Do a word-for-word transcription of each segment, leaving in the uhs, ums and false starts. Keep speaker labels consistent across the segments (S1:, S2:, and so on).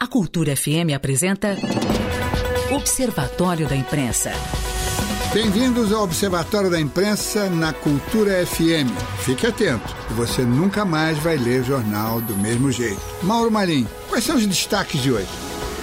S1: A Cultura F M apresenta Observatório da Imprensa.
S2: Bem-vindos ao Observatório da Imprensa na Cultura F M. Fique atento, que você nunca mais vai ler jornal do mesmo jeito. Mauro Malim, quais são os destaques de hoje?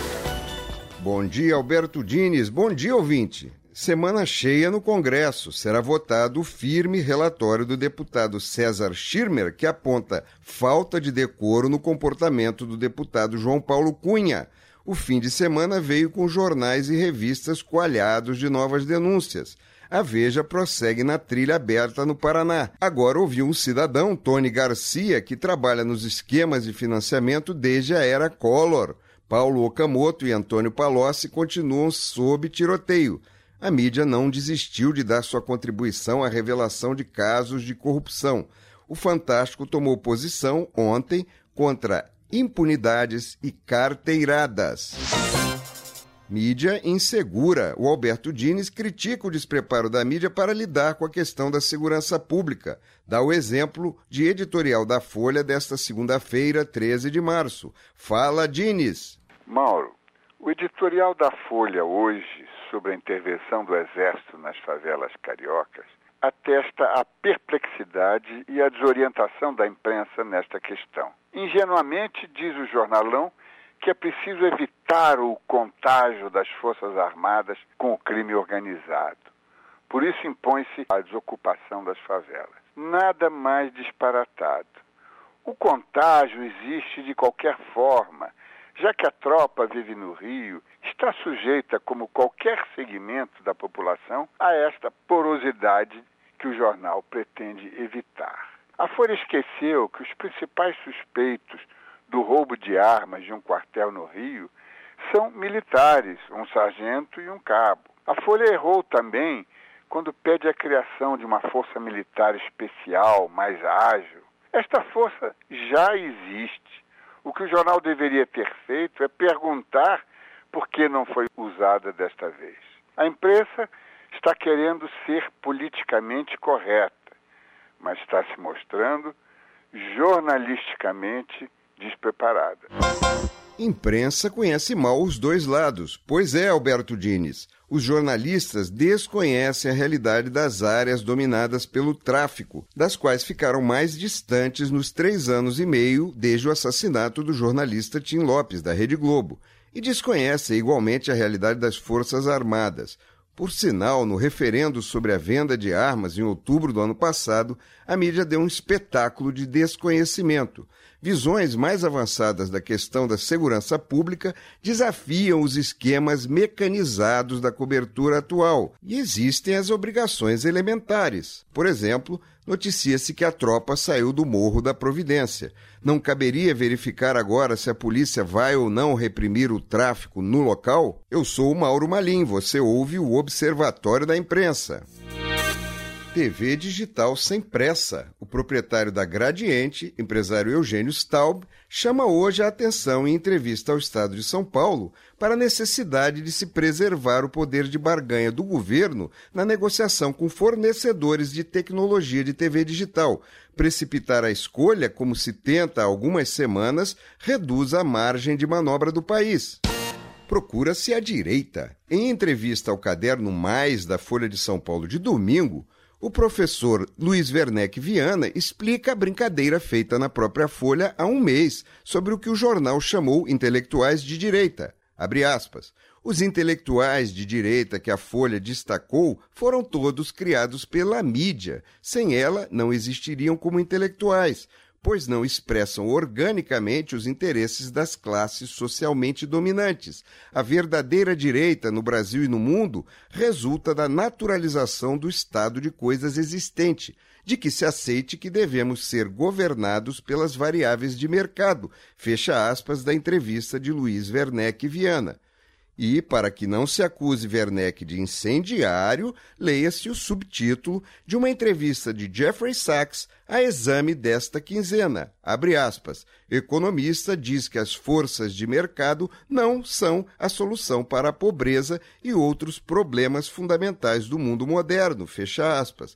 S3: Bom dia, Alberto Diniz. Bom dia, ouvinte. Semana cheia no Congresso. Será votado o firme relatório do deputado César Schirmer, que aponta falta de decoro no comportamento do deputado João Paulo Cunha. O fim de semana veio com jornais e revistas coalhados de novas denúncias. A Veja prossegue na trilha aberta no Paraná. Agora ouviu um cidadão, Tony Garcia, que trabalha nos esquemas de financiamento desde a era Collor. Paulo Okamoto e Antônio Palocci continuam sob tiroteio. A mídia não desistiu de dar sua contribuição à revelação de casos de corrupção. O Fantástico tomou posição ontem contra impunidades e carteiradas. Mídia insegura. O Alberto Diniz critica o despreparo da mídia para lidar com a questão da segurança pública. Dá o exemplo de editorial da Folha desta segunda-feira, treze de março. Fala, Diniz.
S4: Mauro, o editorial da Folha hoje sobre a intervenção do Exército nas favelas cariocas atesta a perplexidade e a desorientação da imprensa nesta questão. Ingenuamente diz o jornalão que é preciso evitar o contágio das Forças Armadas com o crime organizado. Por isso impõe-se a desocupação das favelas. Nada mais disparatado. O contágio existe de qualquer forma, já que a tropa vive no Rio, está sujeita, como qualquer segmento da população, a esta porosidade que o jornal pretende evitar. A Folha esqueceu que os principais suspeitos do roubo de armas de um quartel no Rio são militares, um sargento e um cabo. A Folha errou também quando pede a criação de uma força militar especial, mais ágil. Esta força já existe. O que o jornal deveria ter feito é perguntar por que não foi usada desta vez. A imprensa está querendo ser politicamente correta, mas está se mostrando jornalisticamente despreparada.
S3: Imprensa conhece mal os dois lados. Pois é, Alberto Diniz. Os jornalistas desconhecem a realidade das áreas dominadas pelo tráfico, das quais ficaram mais distantes nos três anos e meio desde o assassinato do jornalista Tim Lopes, da Rede Globo, e desconhecem igualmente a realidade das Forças Armadas. Por sinal, no referendo sobre a venda de armas em outubro do ano passado, a mídia deu um espetáculo de desconhecimento. Visões mais avançadas da questão da segurança pública desafiam os esquemas mecanizados da cobertura atual e existem as obrigações elementares. Por exemplo, noticia-se que a tropa saiu do Morro da Providência. Não caberia verificar agora se a polícia vai ou não reprimir o tráfico no local? Eu sou o Mauro Malim, você ouve o Observatório da Imprensa. T V digital sem pressa. O proprietário da Gradiente, empresário Eugênio Staub, chama hoje a atenção em entrevista ao Estado de São Paulo para a necessidade de se preservar o poder de barganha do governo na negociação com fornecedores de tecnologia de T V digital. Precipitar a escolha, como se tenta há algumas semanas, reduz a margem de manobra do país. Procura-se a direita. Em entrevista ao Caderno Mais da Folha de São Paulo de domingo, o professor Luiz Werneck Viana explica a brincadeira feita na própria Folha há um mês sobre o que o jornal chamou intelectuais de direita. Abre aspas. Os intelectuais de direita que a Folha destacou foram todos criados pela mídia. Sem ela, não existiriam como intelectuais, pois não expressam organicamente os interesses das classes socialmente dominantes. A verdadeira direita no Brasil e no mundo resulta da naturalização do estado de coisas existente, de que se aceite que devemos ser governados pelas variáveis de mercado, fecha aspas da entrevista de Luiz Werneck Viana. E, para que não se acuse Werneck de incendiário, leia-se o subtítulo de uma entrevista de Jeffrey Sachs a Exame desta quinzena. Abre aspas. Economista diz que as forças de mercado não são a solução para a pobreza e outros problemas fundamentais do mundo moderno. Fecha aspas.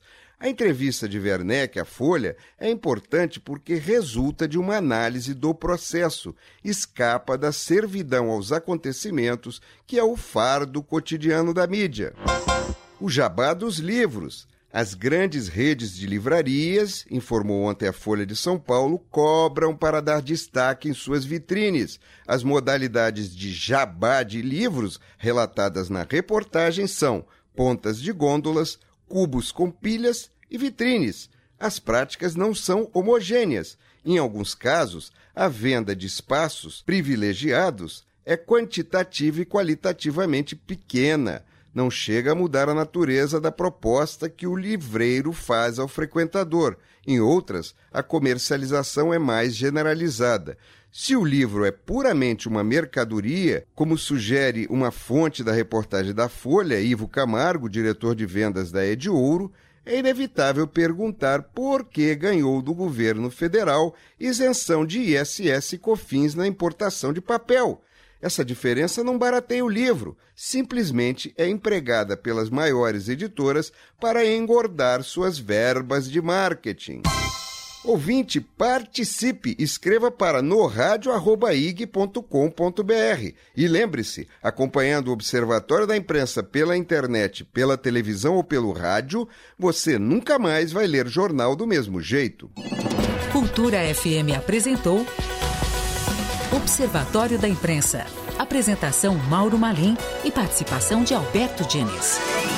S3: A entrevista de Werneck à Folha é importante porque resulta de uma análise do processo, escapa da servidão aos acontecimentos, que é o fardo cotidiano da mídia. O jabá dos livros. As grandes redes de livrarias, informou ontem a Folha de São Paulo, cobram para dar destaque em suas vitrines. As modalidades de jabá de livros relatadas na reportagem são pontas de gôndolas, cubos com pilhas e vitrines. As práticas não são homogêneas. Em alguns casos, a venda de espaços privilegiados é quantitativa e qualitativamente pequena. Não chega a mudar a natureza da proposta que o livreiro faz ao frequentador. Em outras, a comercialização é mais generalizada. Se o livro é puramente uma mercadoria, como sugere uma fonte da reportagem da Folha, Ivo Camargo, diretor de vendas da Ed Ouro, é inevitável perguntar por que ganhou do governo federal isenção de I S S e COFINS na importação de papel. Essa diferença não barateia o livro, simplesmente é empregada pelas maiores editoras para engordar suas verbas de marketing. Ouvinte, participe, escreva para no rádio arroba i g ponto com ponto b r. E lembre-se, acompanhando o Observatório da Imprensa pela internet, pela televisão ou pelo rádio, você nunca mais vai ler jornal do mesmo jeito.
S1: Cultura F M apresentou Observatório da Imprensa. Apresentação Mauro Malim e participação de Alberto Diniz.